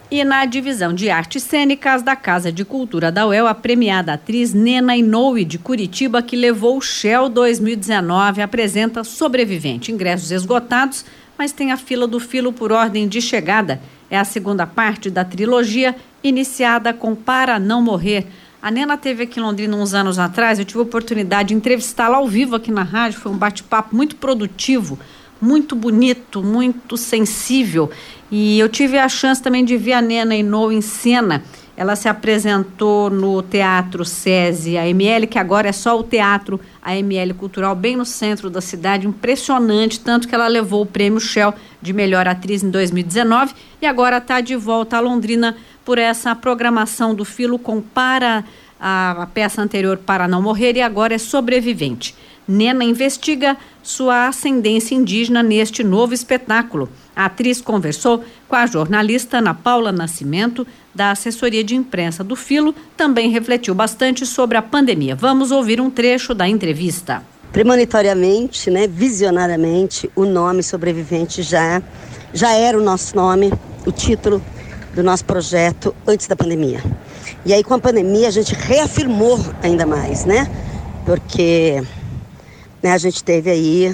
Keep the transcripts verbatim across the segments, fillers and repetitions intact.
E na divisão de artes cênicas da Casa de Cultura da U E L, a premiada atriz Nena Inoue, de Curitiba, que levou o Shell dois mil e dezenove, apresenta Sobrevivente. Ingressos esgotados, mas tem a fila do filo por ordem de chegada. É a segunda parte da trilogia, iniciada com Para Não Morrer. A Nena esteve aqui em Londrina uns anos atrás, eu tive a oportunidade de entrevistá-la ao vivo aqui na rádio, foi um bate-papo muito produtivo, muito bonito, muito sensível. E eu tive a chance também de ver a Nena Inoue em cena. Ela se apresentou no Teatro SESI A M L, que agora é só o Teatro A M L Cultural, bem no centro da cidade. Impressionante, tanto que ela levou o prêmio Shell de melhor atriz em dois mil e dezenove e agora está de volta a Londrina por essa programação do Filo com Para a, a peça anterior Para Não Morrer e agora é Sobrevivente. Nena investiga sua ascendência indígena neste novo espetáculo. A atriz conversou com a jornalista Ana Paula Nascimento, da assessoria de imprensa do Filo, também refletiu bastante sobre a pandemia. Vamos ouvir um trecho da entrevista. Premonitoriamente, né, visionariamente, o nome Sobrevivente já, já era o nosso nome, o título do nosso projeto antes da pandemia. E aí com a pandemia a gente reafirmou ainda mais, né? Porque... Né, a gente teve aí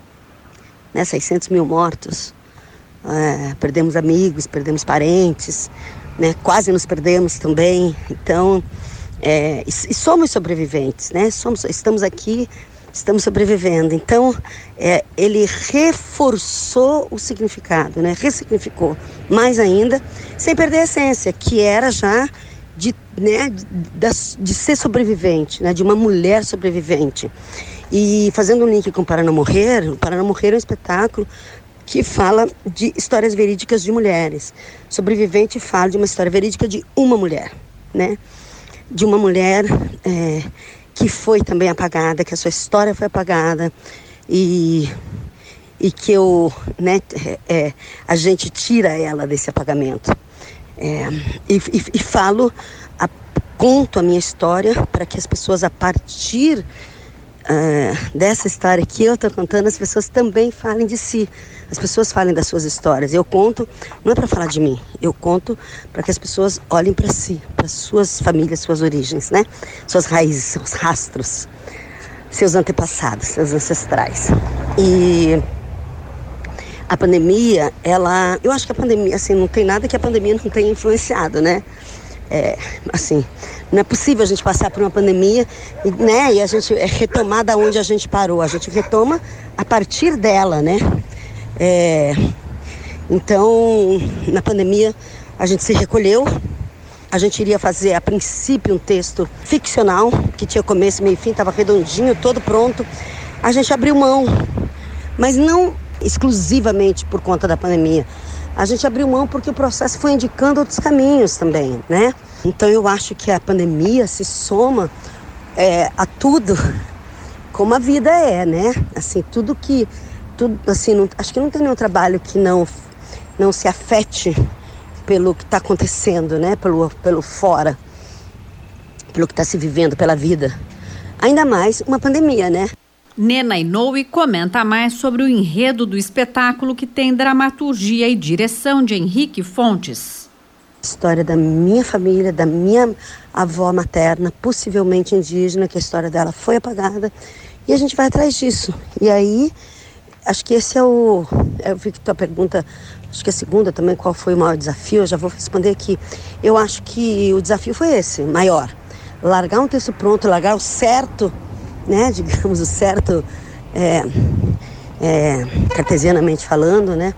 né, seiscentos mil mortos, é, perdemos amigos, perdemos parentes, né, quase nos perdemos também. Então, é, e, e somos sobreviventes, né? Somos, estamos aqui, estamos sobrevivendo. Então, é, ele reforçou o significado, né, ressignificou mais ainda, sem perder a essência, que era já de, né, de, de, de ser sobrevivente, né, de uma mulher sobrevivente. E fazendo um link com Para Não Morrer, o Para Não Morrer é um espetáculo que fala de histórias verídicas de mulheres. Sobrevivente fala de uma história verídica de uma mulher, né? De uma mulher é, que foi também apagada, que a sua história foi apagada e, e que eu, né, é, a gente tira ela desse apagamento. É, e, e, e falo, a, conto a minha história para que as pessoas, a partir Uh, dessa história que eu estou contando, as pessoas também falem de si, as pessoas falem das suas histórias. Eu conto, não é para falar de mim, eu conto para que as pessoas olhem para si, para suas famílias, suas origens, né? Suas raízes, seus rastros, seus antepassados, seus ancestrais. E a pandemia, ela, eu acho que a pandemia, assim, não tem nada que a pandemia não tenha influenciado, né? É, assim, não é possível a gente passar por uma pandemia, né, e a gente retomar da onde a gente parou. A gente retoma a partir dela, né? É, então, na pandemia, a gente se recolheu. A gente iria fazer, a princípio, um texto ficcional, que tinha começo, meio e fim, estava redondinho, todo pronto. A gente abriu mão, mas não exclusivamente por conta da pandemia. A gente abriu mão porque o processo foi indicando outros caminhos também, né? Então eu acho que a pandemia se soma é, a tudo como a vida é, né? Assim, tudo que... Tudo, assim, não, acho que não tem nenhum trabalho que não, não se afete pelo que está acontecendo, né? Pelo, pelo fora, pelo que está se vivendo, pela vida. Ainda mais uma pandemia, né? Nena Inoue comenta mais sobre o enredo do espetáculo, que tem dramaturgia e direção de Henrique Fontes. História da minha família, da minha avó materna, possivelmente indígena, que a história dela foi apagada, e a gente vai atrás disso. E aí, acho que esse é o... Eu vi que tua pergunta, acho que a segunda também, qual foi o maior desafio, eu já vou responder aqui. Eu acho que o desafio foi esse, maior. Largar um texto pronto, largar o certo, né, digamos o certo, é, é, cartesianamente falando, né,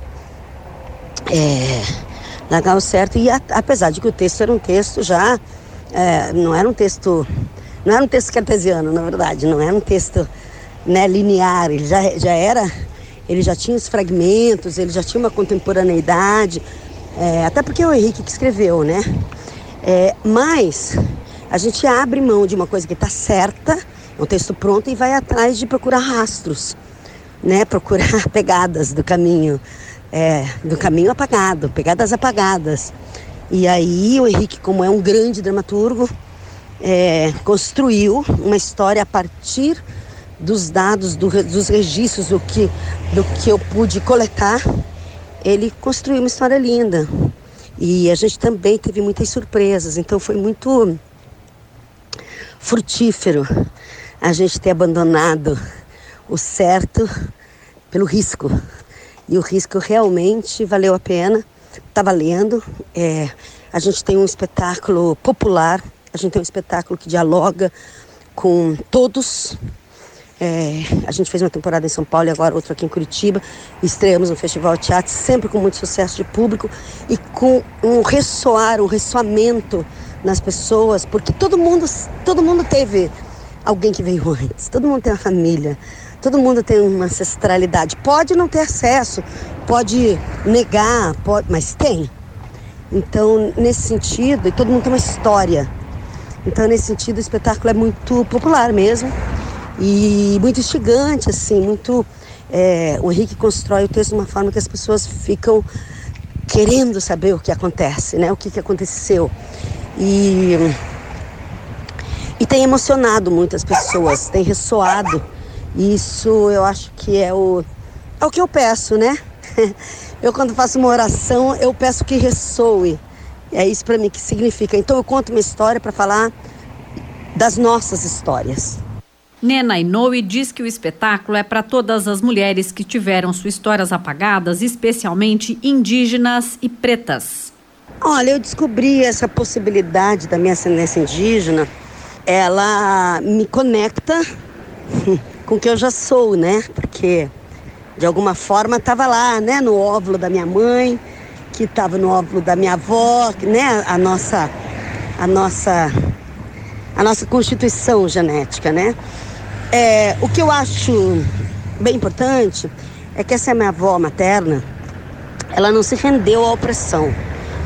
é, largar o certo, e a, apesar de que o texto era um texto já, é, não era um texto, não era um texto cartesiano, na verdade, não era um texto, né, linear, ele já, já era, ele já tinha os fragmentos, ele já tinha uma contemporaneidade, é, até porque é o Henrique que escreveu, né, é, mas a gente abre mão de uma coisa que está certa, um texto pronto, e vai atrás de procurar rastros, né? Procurar pegadas do caminho, é, do caminho apagado, pegadas apagadas. E aí o Henrique, como é um grande dramaturgo, é, construiu uma história a partir dos dados, do, dos registros, do que, do que eu pude coletar. Ele construiu uma história linda. E a gente também teve muitas surpresas, então foi muito frutífero a gente ter abandonado o certo pelo risco. E o risco realmente valeu a pena, está valendo. É, a gente tem um espetáculo popular, a gente tem um espetáculo que dialoga com todos. É, a gente fez uma temporada em São Paulo e agora outra aqui em Curitiba. Estreamos no Festival de Teatro, sempre com muito sucesso de público e com um ressoar, um ressoamento nas pessoas, porque todo mundo, todo mundo teve alguém que veio antes, todo mundo tem uma família, todo mundo tem uma ancestralidade. Pode não ter acesso, pode negar, pode, mas tem. Então, nesse sentido, e todo mundo tem uma história. Então, nesse sentido, o espetáculo é muito popular mesmo e muito instigante, assim, muito... É, o Henrique constrói o texto de uma forma que as pessoas ficam querendo saber o que acontece, né? O que, que aconteceu. E, e tem emocionado muitas pessoas, tem ressoado. Isso eu acho que é o, é o que eu peço, né? Eu, quando faço uma oração, eu peço que ressoe. É isso para mim que significa. Então eu conto uma história para falar das nossas histórias. Nena Inoue diz que o espetáculo é para todas as mulheres que tiveram suas histórias apagadas, especialmente indígenas e pretas. Olha, eu descobri essa possibilidade da minha ascendência indígena. Ela me conecta com o que eu já sou, né? Porque, de alguma forma, estava lá, né? No óvulo da minha mãe, que estava no óvulo da minha avó, né? A nossa, a nossa, a nossa constituição genética, né? É, o que eu acho bem importante é que essa minha avó materna, ela não se rendeu à opressão.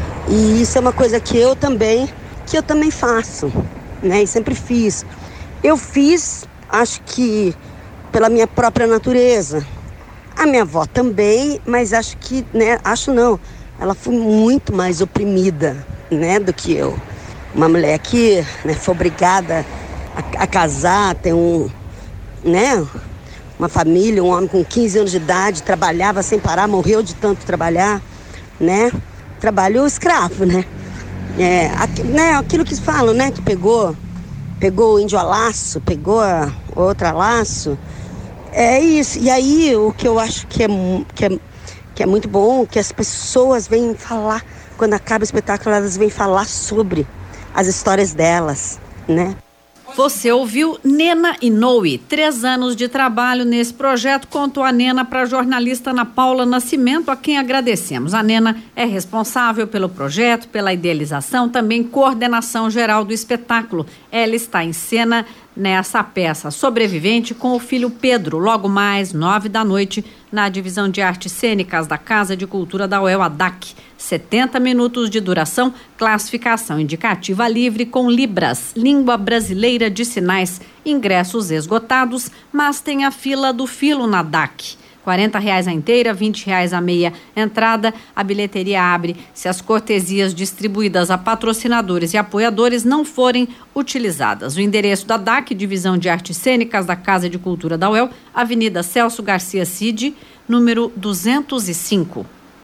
E isso é uma coisa que eu também, que eu também faço, né? E sempre fiz. Eu fiz, acho que pela minha própria natureza. A minha avó também, mas acho que, né? Acho não. Ela foi muito mais oprimida, né? Do que eu. Uma mulher que, né, foi obrigada a, a casar, tem um, né? Uma família, um homem com quinze anos de idade, trabalhava sem parar, morreu de tanto trabalhar, né? Trabalho escravo, né? É, aqu, né? Aquilo que falam, né? Que pegou, pegou o índio a laço, pegou a outra a laço. É isso. E aí, o que eu acho que é, que é, que é muito bom, que as pessoas vêm falar, quando acaba o espetáculo, elas vêm falar sobre as histórias delas, né? Você ouviu Nena Inoue, três anos de trabalho nesse projeto, contou a Nena para a jornalista Ana Paula Nascimento, a quem agradecemos. A Nena é responsável pelo projeto, pela idealização, também coordenação geral do espetáculo. Ela está em cena nessa peça Sobrevivente com o filho Pedro, logo mais, nove da noite, na Divisão de Artes Cênicas da Casa de Cultura da U E L, a D A C. setenta minutos de duração, classificação indicativa livre com Libras, língua brasileira de sinais, ingressos esgotados, mas tem a fila do filo na D A C. quarenta reais a inteira, vinte reais a meia entrada. A bilheteria abre se as cortesias distribuídas a patrocinadores e apoiadores não forem utilizadas. O endereço da D A C, Divisão de Artes Cênicas da Casa de Cultura da U E L, Avenida Celso Garcia Cid, número duzentos e cinco.